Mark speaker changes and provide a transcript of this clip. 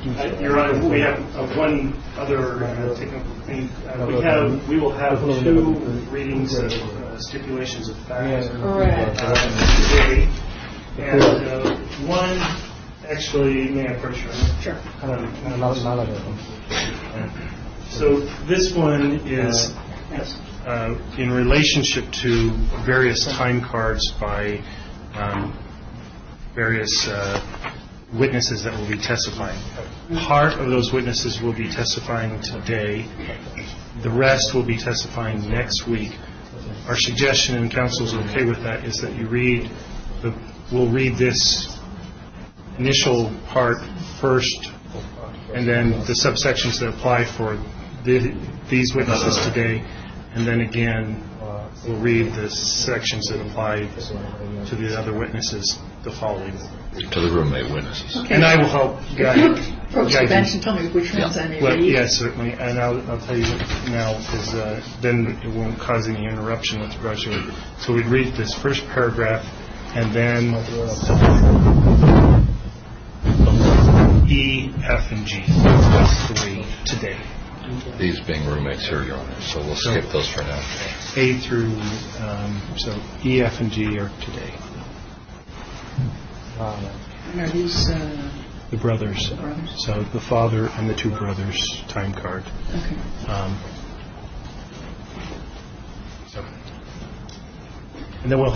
Speaker 1: Your Honor, we have one other technical thing. We will have 2 readings of stipulations of fact today, and one actually, may I approach you? Sure. So this one is in relationship to various time cards by various witnesses that will be testifying. Part of those witnesses will be testifying today. The rest will be testifying next week. Our suggestion, and counsel is okay with that, is that we'll read this initial part first, and then the subsections that apply for these witnesses today, and then again we'll read the sections that apply to the other witnesses the following.
Speaker 2: To the roommate witnesses.
Speaker 1: Okay. And I will help guide
Speaker 3: approach the bench and tell me which ones I may read.
Speaker 1: Yes, certainly. And I'll tell you now, because then it won't cause any interruption with regards to it. So we'd read this first paragraph, and then E, F, and G. That's the way today.
Speaker 2: These being roommates here, Your Honor. So we'll skip those for now.
Speaker 1: A through, so E, F, and G are today.
Speaker 3: And are these
Speaker 1: the brothers? So the father and the 2 brothers time card.
Speaker 3: Okay.
Speaker 1: And then we'll